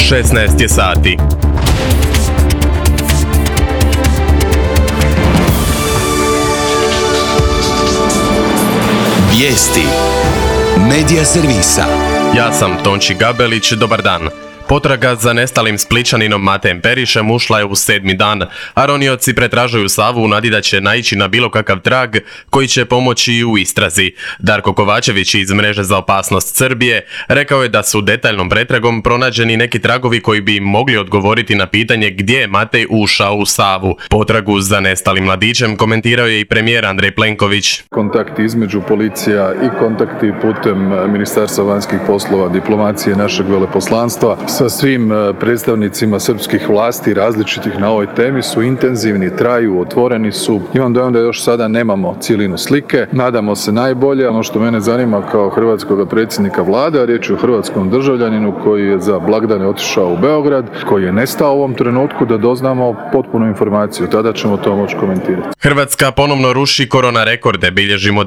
16 je sati. Vijesti Medija servisa. Ja sam Tonči Gabelić, dobar dan. Potraga za nestalim Splićaninom Matejem Perišem ušla je u 7. dan, a ronioci pretražuju Savu u nadi da će naići na bilo kakav trag koji će pomoći i u istrazi. Darko Kovačević iz Mreže za opasnost Srbije rekao je da su detaljnom pretragom pronađeni neki tragovi koji bi mogli odgovoriti na pitanje gdje je Matej ušao u Savu. Potragu za nestalim mladićem komentirao je i premijer Andrej Plenković. Kontakti između policija i kontakti putem Ministarstva vanjskih poslova, diplomacije našeg veleposlanstva sa svim predstavnicima srpskih vlasti različitih na ovoj temi su intenzivni, traju, otvoreni su. Imam dojam da još sada nemamo cijelinu slike. Nadamo se najbolje. Ono što mene zanima kao hrvatskog predsjednika vlade, a riječ je o hrvatskom državljaninu koji je za blagdane otišao u Beograd, koji je nestao u ovom trenutku, da doznamo potpunu informaciju. Tada ćemo to moći komentirati. Hrvatska ponovno ruši korona rekorde. Bilježimo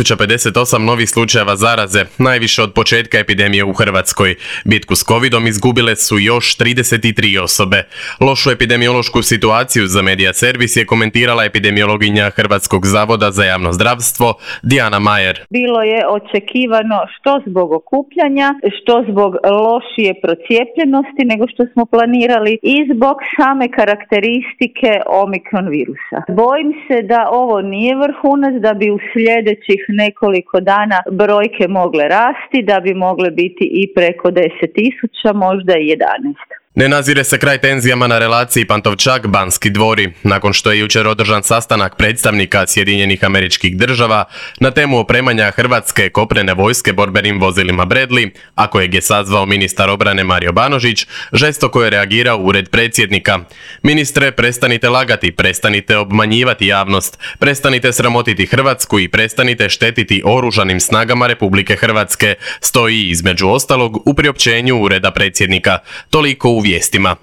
9058 novih slučajeva zaraze, najviše od početka epidemije u Hrvatskoj. Bitku s covidom izgubile su još 33 osobe. Lošu epidemiološku situaciju za Medija servis je komentirala epidemiologinja Hrvatskog zavoda za javno zdravstvo Dijana Majer. Bilo je očekivano što zbog okupljanja, što zbog lošije procijepljenosti nego što smo planirali i zbog same karakteristike omikron virusa. Bojim se da ovo nije vrhunac, da bi u sljedećih nekoliko dana brojke mogle rasti, da bi mogle biti i preko 10.000, možda i 11. Ne nazire se kraj tenzijama na relaciji Pantovčak-Banski dvori, nakon što je jučer održan sastanak predstavnika Sjedinjenih Američkih Država na temu opremanja hrvatske kopnene vojske borbenim vozilima Bradley, a kojeg je sazvao ministar obrane Mario Banožić, žestoko je reagirao ured predsjednika. Ministre, prestanite lagati, prestanite obmanjivati javnost, prestanite sramotiti Hrvatsku i prestanite štetiti oružanim snagama Republike Hrvatske, stoji između ostalog u priopćenju ureda predsjednika. Toliko u vijestima.